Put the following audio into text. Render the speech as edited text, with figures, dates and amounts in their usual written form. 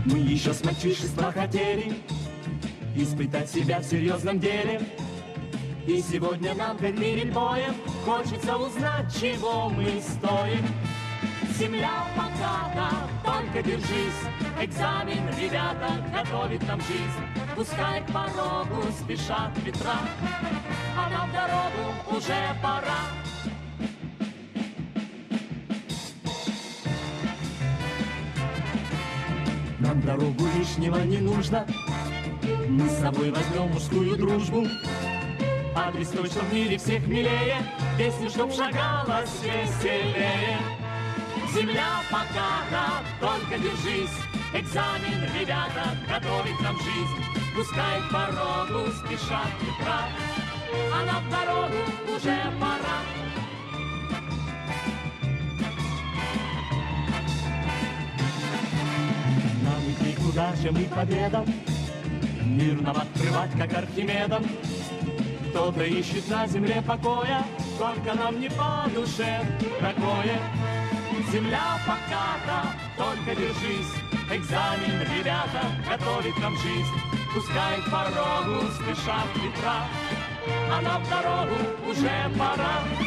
Мы еще с мальчишества хотели испытать себя в серьезном деле. И сегодня нам перед боем хочется узнать, чего мы стоим. Земля поката, только держись. Экзамен, ребята, готовит нам жизнь. Пускай к порогу спешат ветра, а нам в дорогу уже пора. Нам дорогу лишнего не нужно. Мы с собой возьмем мужскую дружбу. Адрес точно в мире всех милее. Песню, чтоб шагалась веселее. Земля поката, только держись. Экзамен, ребята, готовит нам жизнь. Пускай к порогу спешат ветра, а нам в дорогу уже пора. Нам идти к удачам и победам, мир нам открывать, как Архимедом. Кто-то ищет на земле покоя, только нам не по душе такое. Земля поката, только держись. Экзамен, ребята, готовит нам жизнь. Пускай к порогу спешат ветра, а нам в дорогу уже пора.